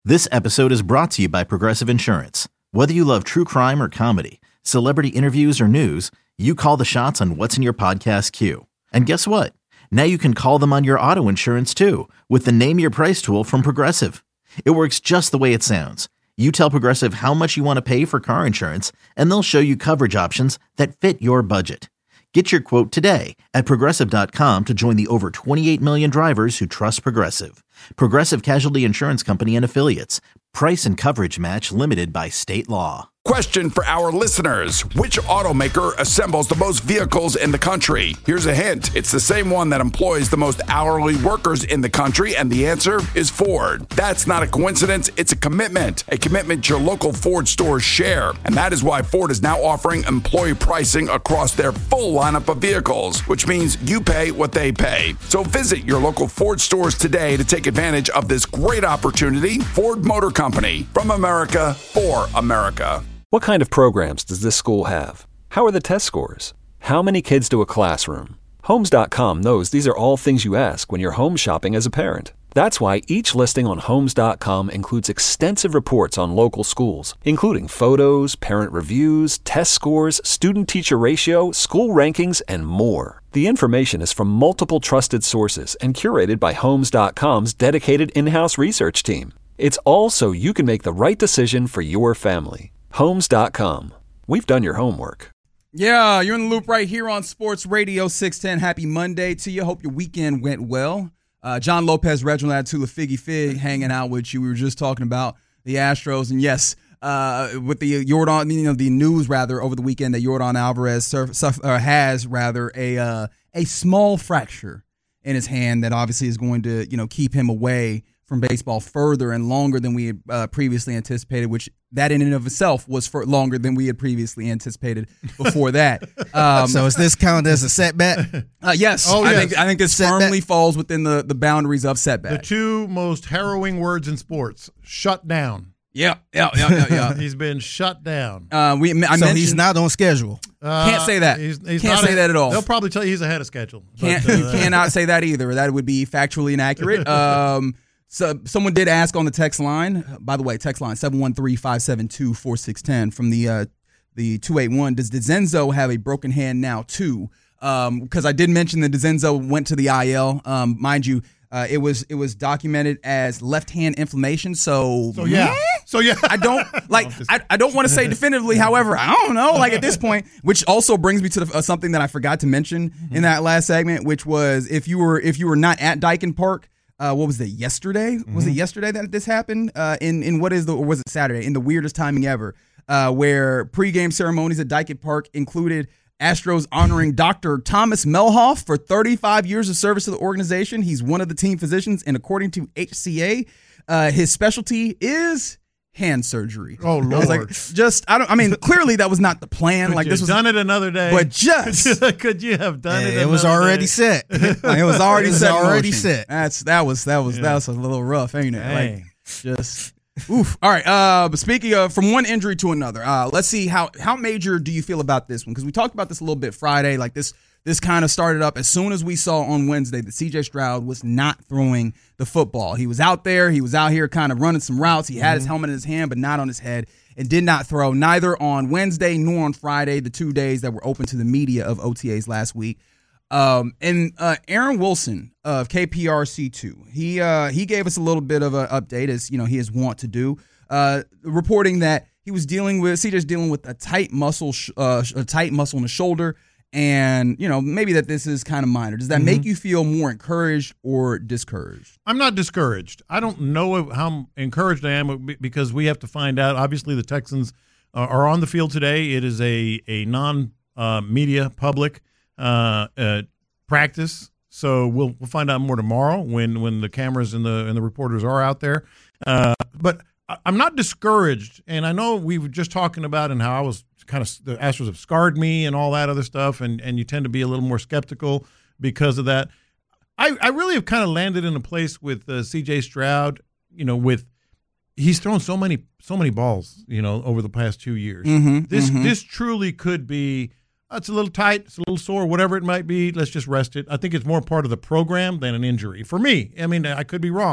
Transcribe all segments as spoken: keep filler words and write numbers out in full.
This episode is brought to you by Progressive Insurance. Whether you love true crime or comedy, celebrity interviews or news, you call the shots on what's in your podcast queue. And guess what? Now you can call them on your auto insurance too with the Name Your Price tool from Progressive. It works just the way it sounds. You tell Progressive how much you want to pay for car insurance, and they'll show you coverage options that fit your budget. Get your quote today at Progressive dot com to join the over twenty-eight million drivers who trust Progressive. Progressive Casualty Insurance Company and Affiliates. Price and coverage match limited by state law. Question for our listeners. Which automaker assembles the most vehicles in the country? Here's a hint. It's the same one that employs the most hourly workers in the country, and the answer is Ford. That's not a coincidence. It's a commitment. A commitment your local Ford stores share. And that is why Ford is now offering employee pricing across their full lineup of vehicles, which means you pay what they pay. So visit your local Ford stores today to take advantage of this great opportunity. Ford Motor Company, from America, for America. What kind of programs does this school have? How are the test scores? How many kids do a classroom? Homes dot com knows these are all things you ask when you're home shopping as a parent. That's why each listing on Homes dot com includes extensive reports on local schools, including photos, parent reviews, test scores, student-teacher ratio, school rankings, and more. The information is from multiple trusted sources and curated by Homes dot com's dedicated in-house research team. It's all so you can make the right decision for your family. Homes dot com. We've done your homework. Yeah, you're in the loop right here on Sports Radio six ten. Happy Monday to you. Hope your weekend went well. Uh, John Lopez, Reginald Atula, Figgy Fig hanging out with you. We were just talking about the Astros. And yes, uh, with the Yordan, you know, the news rather over the weekend that Yordan Alvarez surf, surf, uh, has rather a uh, a small fracture in his hand that obviously is going to, you know, keep him away from baseball further and longer than we had uh, previously anticipated, which that in and of itself was for longer than we had previously anticipated before that. Um, so is this counted as a setback? Uh, yes. Oh, I yes. think I think this Setback. firmly falls within the, the boundaries of setback. The two most harrowing words in sports: shut down. Yeah, yeah, yeah, yeah. yeah. He's been shut down. Uh, we, I so mentioned, he's not on schedule. Uh, Can't say that. He's, he's Can't not say a- that at all. They'll probably tell you he's ahead of schedule. Can't, but, uh, cannot say that either. That would be factually inaccurate. Um, so someone did ask on the text line. By the way, text line seven one three, five seven two, four six one zero from the uh, the two eight one. Does DeZenzo have a broken hand now too? Because um, I did mention that DeZenzo went to the I L. Um, mind you, uh, it was it was documented as left hand inflammation. So So yeah. So yeah. I don't like. just- I, I don't want to say definitively. However, I don't know. Like at this point, which also brings me to the, uh, something that I forgot to mention in that last segment, which was if you were if you were not at Dyken Park, uh, what was it? Yesterday was it yesterday that this happened? Uh, in in what is the or was it Saturday? In the weirdest timing ever, uh, where pregame ceremonies at Dyken Park included Astros honoring Doctor Thomas Melhoff for thirty-five years of service to the organization. He's one of the team physicians, and according to H C A, uh, his specialty is hand surgery. Oh, I was like, Lord. just I don't. I mean, clearly that was not the plan. Could like you this have was, done it another day. but just could you, could you have done it? it was another already day? set. like, it was already It was set. in already motion. set. That's that was that was Yeah. that was a little rough, ain't it? Like Dang. just. Oof. All right. Uh, but speaking of from one injury to another, uh, let's see how how major do you feel about this one? Because we talked about this a little bit Friday. Like this, this kind of started up as soon as we saw on Wednesday that C J Stroud was not throwing the football. He was out there. He was out here kind of running some routes. He had his helmet in his hand, but not on his head, and did not throw neither on Wednesday nor on Friday, the two days that were open to the media of O T As last week. Um, and uh, Aaron Wilson of K P R C two, he uh, he gave us a little bit of an update, as you know he is wont to do, uh, reporting that he was dealing with C J's dealing with a tight muscle, sh- uh, a tight muscle in the shoulder, and you know maybe that this is kind of minor. Does that Mm-hmm. make you feel more encouraged or discouraged? I'm not discouraged. I don't know how encouraged I am because we have to find out. Obviously, the Texans uh, are on the field today. It is a a non uh, media public uh, uh, practice, so we'll we'll find out more tomorrow when when the cameras and the and the reporters are out there. Uh, but I- I'm not discouraged, and I know we were just talking about and how I was kind of the Astros have scarred me and all that other stuff, and and you tend to be a little more skeptical because of that. I, I really have kind of landed in a place with uh, C J Stroud, you know, with he's thrown so many so many balls, you know, over the past two years. Mm-hmm, this mm-hmm. this truly could be. Uh, it's a little tight, it's a little sore, whatever it might be. Let's just rest it. I think it's more part of the program than an injury for me. I mean, I could be wrong,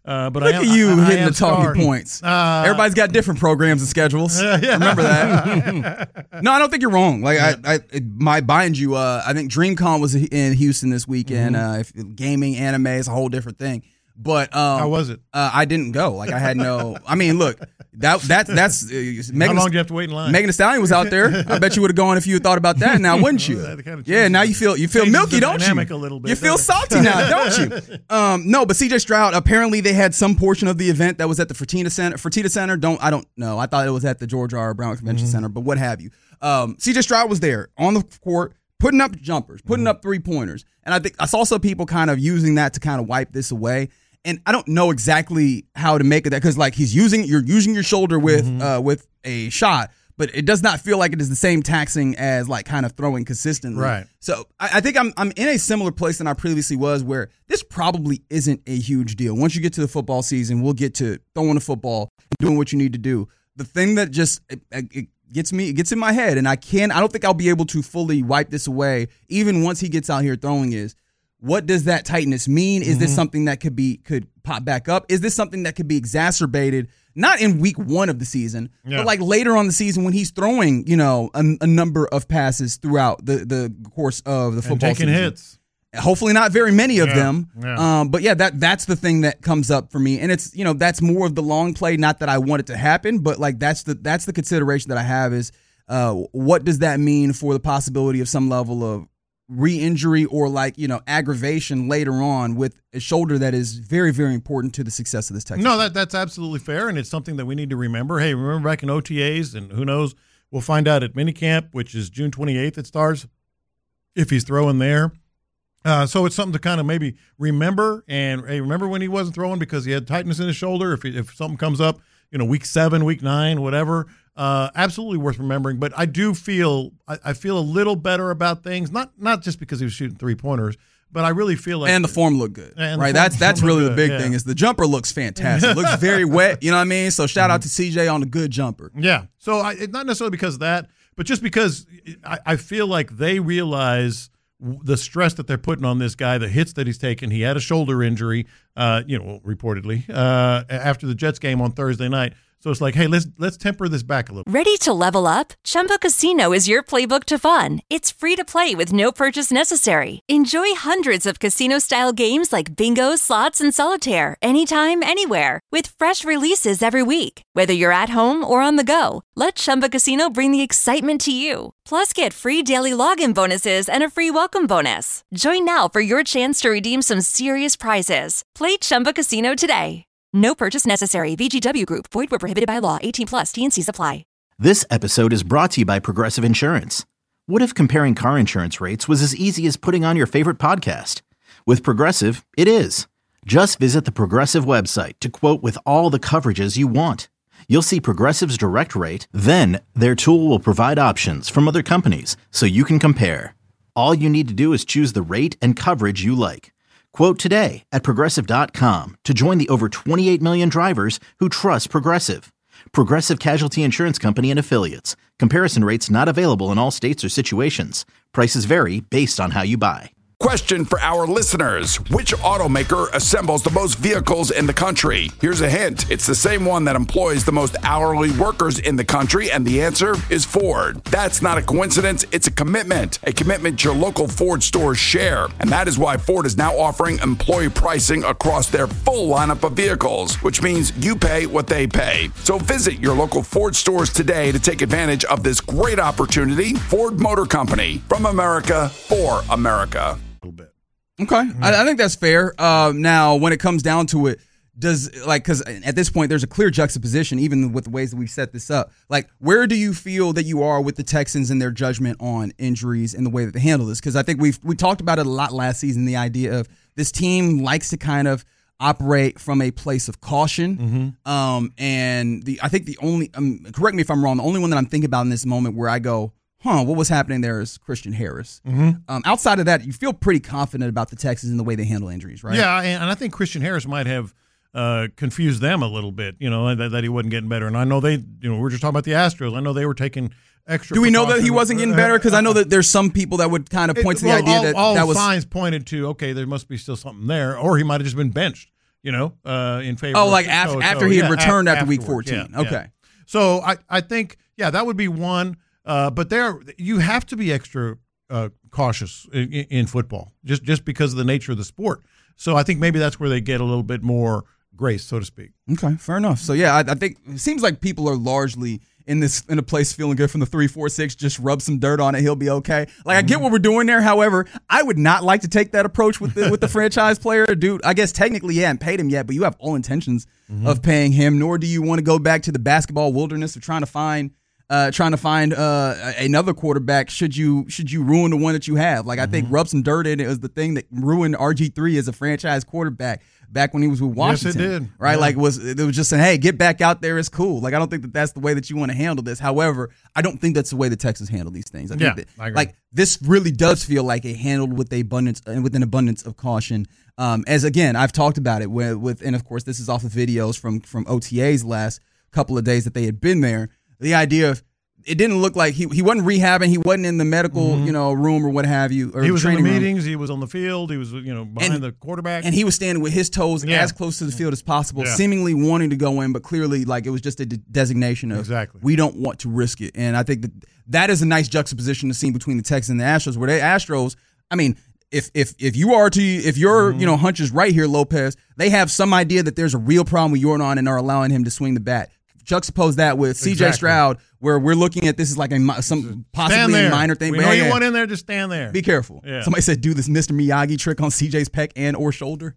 Uh, but Look I am, at you I, I hitting am the talking scarred. points. Uh, Everybody's got different programs and schedules. Uh, yeah. Remember that. No, I don't think you're wrong. Like I, I, it might bind you. Uh, I think DreamCon was in Houston this weekend. Mm-hmm. Uh, if, gaming, anime is a whole different thing. But um, How was it? Uh, I didn't go. Like I had no. I mean, look, that that that's. Uh, How Megan, long do you have to wait in line? Megan Thee Stallion was out there. I bet you would have gone if you had thought about that. Now, wouldn't you? That kind of Yeah. Now you feel you feel changes milky, the don't you? dynamic a little bit, you feel doesn't it? salty now, don't you? Um, no, but C J Stroud. Apparently, they had some portion of the event that was at the Fertitta Center. Fertitta Center. Don't I don't know. I thought it was at the George R. R. Brown Convention Mm-hmm. Center, but what have you? Um, C J Stroud was there on the court, putting up jumpers, putting Mm-hmm. up three pointers, and I think I saw some people kind of using that to kind of wipe this away. And I don't know exactly how to make of that because, like, he's using you're using your shoulder with Mm-hmm. uh, with a shot, but it does not feel like it is the same taxing as like kind of throwing consistently. Right. So I, I think I'm I'm in a similar place than I previously was, where this probably isn't a huge deal. Once you get to the football season, we'll get to throwing the football and doing what you need to do. The thing that just it, it gets me, it gets in my head, and I can't. I don't think I'll be able to fully wipe this away, even once he gets out here throwing. Is what does that tightness mean? Is Mm-hmm. this something that could be could pop back up? Is this something that could be exacerbated, not in week one of the season, Yeah. but like later on the season when he's throwing, you know, a, a number of passes throughout the, the course of the football and taking season. hits. Hopefully not very many of Yeah, them. yeah. Um, but yeah, that that's the thing that comes up for me. And it's, you know, that's more of the long play, not that I want it to happen, but like that's the that's the consideration that I have is uh, what does that mean for the possibility of some level of re-injury or like, you know, aggravation later on with a shoulder that is very, very important to the success of this Texas. No, that that's absolutely fair, and it's something that we need to remember. Hey, remember back in O T As, and who knows, we'll find out at minicamp, which is June twenty-eighth it starts, if he's throwing there. Uh, so it's something to kind of maybe remember, and hey, remember when he wasn't throwing because he had tightness in his shoulder. If he, if something comes up, you know, week seven, week nine, whatever, uh, absolutely worth remembering. But I do feel I, I feel a little better about things, not not just because he was shooting three pointers, but I really feel like and the form looked good, And the right? form- That's that's form really looked the big good, yeah. thing is the jumper looks fantastic. It looks very wet, you know what I mean? So shout out to C J on the good jumper. Yeah. So I, it, not necessarily because of that, but just because I, I feel like they realize w- the stress that they're putting on this guy, the hits that he's taken. He had a shoulder injury, uh, you know, reportedly uh, after the Jets game on Thursday night. So it's like, hey, let's let's temper this back a little. Ready to level up? Chumba Casino is your playbook to fun. It's free to play with no purchase necessary. Enjoy hundreds of casino-style games like bingo, slots, and solitaire anytime, anywhere with fresh releases every week. Whether you're at home or on the go, let Chumba Casino bring the excitement to you. Plus, get free daily login bonuses and a free welcome bonus. Join now for your chance to redeem some serious prizes. Play Chumba Casino today. No purchase necessary. V G W Group. Void where prohibited by law. eighteen plus. T and C's apply. This episode is brought to you by Progressive Insurance. What if comparing car insurance rates was as easy as putting on your favorite podcast? With Progressive, it is. Just visit the Progressive website to quote with all the coverages you want. You'll see Progressive's direct rate, then their tool will provide options from other companies so you can compare. All you need to do is choose the rate and coverage you like. Quote today at Progressive dot com to join the over twenty-eight million drivers who trust Progressive. Progressive Casualty Insurance Company and Affiliates. Comparison rates not available in all states or situations. Prices vary based on how you buy. Question for our listeners. Which automaker assembles the most vehicles in the country? Here's a hint. It's the same one that employs the most hourly workers in the country, and the answer is Ford. That's not a coincidence. It's a commitment. A commitment your local Ford stores share. And that is why Ford is now offering employee pricing across their full lineup of vehicles, which means you pay what they pay. So visit your local Ford stores today to take advantage of this great opportunity. Ford Motor Company, from America, for America. little bit. Okay, I, I think that's fair. Uh, now, when it comes down to it, does like because at this point there's a clear juxtaposition, even with the ways that we've set this up. Like, where do you feel that you are with the Texans and their judgment on injuries and the way that they handle this? Because I think we've we talked about it a lot last season. The idea of this team likes to kind of operate from a place of caution, Mm-hmm. um, and the I think the only um, correct me if I'm wrong. The only one that I'm thinking about in this moment where I go, huh, what was happening there is Christian Harris. Mm-hmm. Um, outside of that, you feel pretty confident about the Texans and the way they handle injuries, right? Yeah, and, and I think Christian Harris might have uh, confused them a little bit, you know, that, that he wasn't getting better. And I know they, you know, we we're just talking about the Astros. I know they were taking extra. Do we know that he precautions. wasn't getting better? Because I know that there's some people that would kind of point to the Well, idea all, that all that was. signs pointed to, okay, there must be still something there, or he might have just been benched. you know, uh, in favor. Oh, of like so, after so, after he yeah, had returned af- after week afterwards. fourteen. Yeah, Okay. yeah. So I, I think, yeah, that would be one. Uh, but there, you have to be extra uh, cautious in, in football, just just because of the nature of the sport. So I think maybe that's where they get a little bit more grace, so to speak. Okay, fair enough. So yeah, I, I think it seems like people are largely in this in a place feeling good from the three, four, six. Just rub some dirt on it, he'll be okay. Like I get what we're doing there. However, I would not like to take that approach with the with the franchise player, dude. I guess technically, yeah, I haven't paid him yet, but you have all intentions mm-hmm. of paying him. Nor do you want to go back to the basketball wilderness of trying to find. Uh, trying to find uh, another quarterback should you should you ruin the one that you have. Like I think Mm-hmm. rub some dirt in it was the thing that ruined R G three as a franchise quarterback back when he was with Washington. Yes, it did. Right? Yeah. Like it was it was just saying, hey, get back out there. It's cool. Like I don't think that that's the way that you want to handle this. However, I don't think that's the way the Texans handle these things. I think Yeah, that, I agree. like this really does feel like a handled with a abundance and with an abundance of caution. Um, as again, I've talked about it with, with and of course this is off of videos from from O T As last couple of days that they had been there. The idea of it didn't look like he he wasn't rehabbing. He wasn't in the medical Mm-hmm. you know room or what have you. Or He was in the training room. meetings. He was on the field. He was, you know, behind And- the quarterback. And he was standing with his toes Yeah. as close to the field as possible, Yeah. seemingly wanting to go in, but clearly like it was just a de- designation of Exactly. we don't want to risk it. And I think that that is a nice juxtaposition to see between the Texans and the Astros, where the Astros, I mean, if if if you are to if your Mm-hmm. you know hunch is right here, Lopez, they have some idea that there's a real problem with Yordan and are allowing him to swing the bat. Juxtapose that with C J Exactly. Stroud, where we're looking at this as like a mi- some stand possibly there. a minor thing. We but know yeah, you want in there. Just stand there. be careful. Yeah. Somebody said do this Mister Miyagi trick on C J's pec and or shoulder.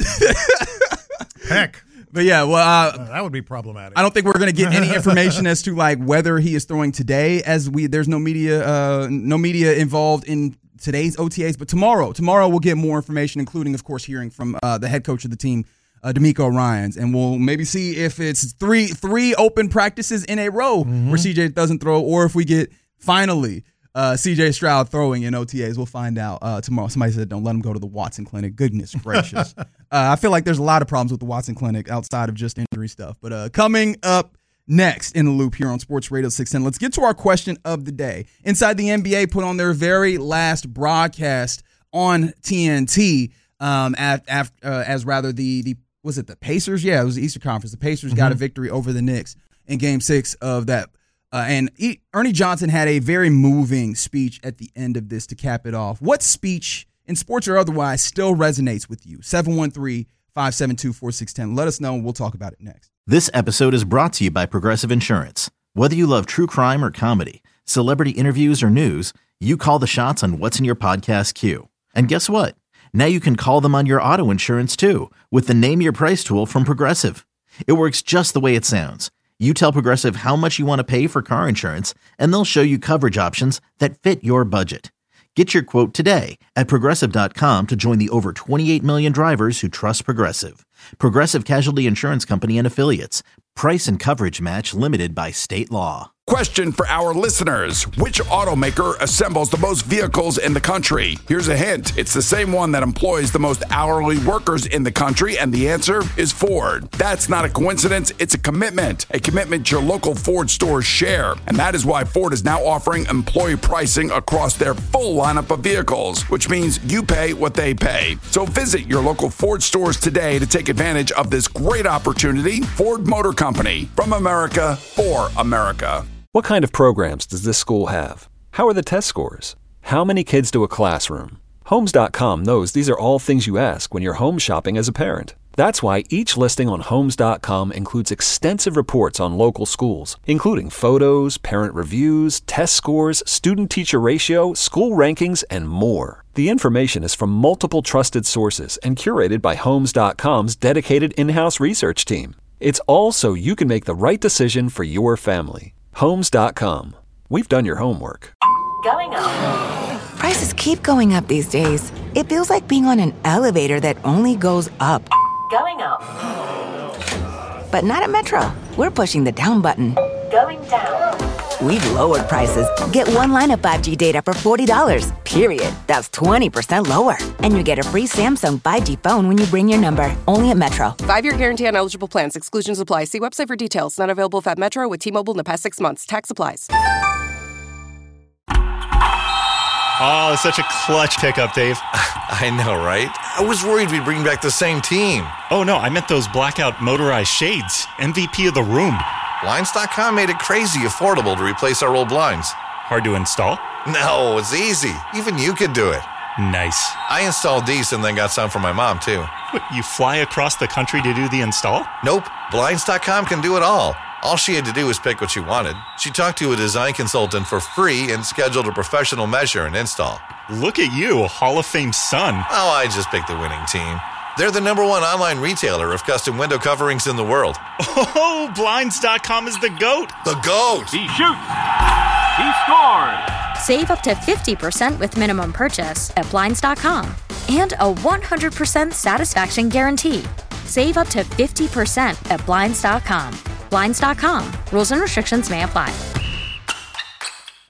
Heck, But yeah, well, uh, that would be problematic. I don't think we're going to get any information as to like whether he is throwing today, as we there's no media, uh, no media involved in today's O T As. But tomorrow, tomorrow we'll get more information, including, of course, hearing from uh, the head coach of the team, uh, D'Amico Ryans, and we'll maybe see if it's three three open practices in a row Mm-hmm. where C J doesn't throw, or if we get finally. Uh, C J Stroud throwing in O T As. We'll find out uh, tomorrow. Somebody said, don't let him go to the Watson Clinic. Goodness gracious. uh, I feel like there's a lot of problems with the Watson Clinic outside of just injury stuff. But uh, coming up next in the loop here on Sports Radio six ten, let's get to our question of the day. Inside the N B A put on their very last broadcast on T N T um, at, at, uh, as rather the, the, was it the Pacers? Yeah, it was the Eastern Conference. The Pacers got a victory over the Knicks in game six of that. Uh, and e- Ernie Johnson had a very moving speech at the end of this to cap it off. What speech, in sports or otherwise, still resonates with you? seven one three, five seven two, four six one zero. Let us know, and we'll talk about it next. This episode is brought to you by Progressive Insurance. Whether you love true crime or comedy, celebrity interviews or news, you call the shots on what's in your podcast queue. And guess what? Now you can call them on your auto insurance too with the Name Your Price tool from Progressive. It works just the way it sounds. You tell Progressive how much you want to pay for car insurance, and they'll show you coverage options that fit your budget. Get your quote today at Progressive dot com to join the over twenty-eight million drivers who trust Progressive. Progressive Casualty Insurance Company and Affiliates. Price and coverage match limited by state law. Question for our listeners. Which automaker assembles the most vehicles in the country? Here's a hint. It's the same one that employs the most hourly workers in the country, and the answer is Ford. That's not a coincidence. It's a commitment. A commitment your local Ford stores share. And that is why Ford is now offering employee pricing across their full lineup of vehicles, which means you pay what they pay. So visit your local Ford stores today to take advantage of this great opportunity. Ford Motor Company. From America, for America. What kind of programs does this school have? How are the test scores? How many kids do a classroom? Homes dot com knows these are all things you ask when you're home shopping as a parent. That's why each listing on Homes dot com includes extensive reports on local schools, including photos, parent reviews, test scores, student-teacher ratio, school rankings, and more. The information is from multiple trusted sources and curated by Homes dot com's dedicated in-house research team. It's all so you can make the right decision for your family. Homes dot com. We've done your homework. Going up. Prices keep going up these days. It feels like being on an elevator that only goes up. Going up. But not at Metro. We're pushing the down button. Going down. We've lowered prices. Get one line of five G data for forty dollars, period. That's twenty percent lower. And you get a free Samsung five G phone when you bring your number. Only at Metro. Five-year guarantee on eligible plans. Exclusions apply. See website for details. Not available at Metro with T-Mobile in the past six months. Tax applies. Oh, it's such a clutch pickup, Dave. I know, right? I was worried we'd bring back the same team. Oh, no, I meant those blackout motorized shades. M V P of the room. Blinds dot com made it crazy affordable to replace our old blinds. Hard to install? No, it's easy. Even you could do it. Nice. I installed these and then got some for my mom, too. What, you fly across the country to do the install? Nope. Blinds dot com can do it all. All she had to do was pick what she wanted. She talked to a design consultant for free and scheduled a professional measure and install. Look at you, a Hall of Fame son. Oh, I just picked the winning team. They're the number one online retailer of custom window coverings in the world. Oh, Blinds dot com is the GOAT. The GOAT! He shoots! He scores! Save up to fifty percent with minimum purchase at Blinds dot com. And a one hundred percent satisfaction guarantee. Save up to fifty percent at Blinds dot com. Blinds dot com. Rules and restrictions may apply.